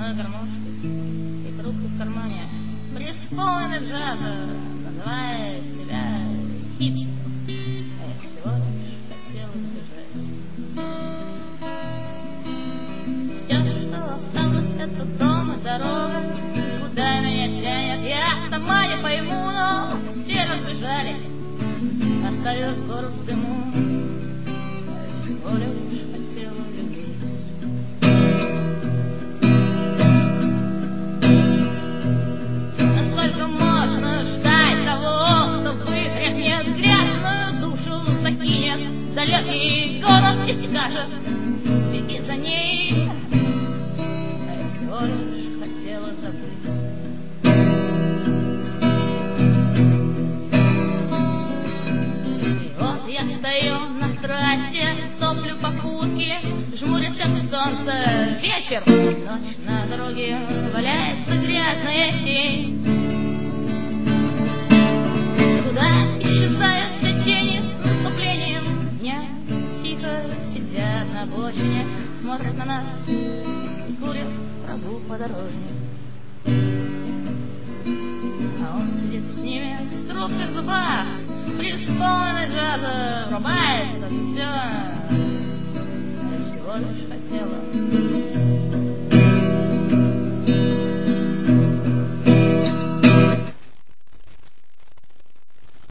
одной гармошкой и трубкой в кармане, преисполненный джаза, называя себя хипстером. А я всего лишь хотела сбежать. Все, что осталось, это дом и дорога. Куда меня тянет, я сама не пойму, но все разбежались, оставив город в дыму. А я всего лишь хотела любить. Насколько можно ждать того, кто вытряхнет грязную душу, закинет в далекий город и скажет: беги за ней. А я всего лишь хотела забыть. И вот я стою на трассе, соплю попутки, жмурясь от солнца. Вечер, ночь на дороге, валяется грязная тень. Куда исчезают все тени с наступлением дня? Тихо сидят на обочине, смотрят на нас и курят траву подорожник. А он сидит с ними в трубках в зубах, преисполненный джаза, врубается все. Я всего лишь хотела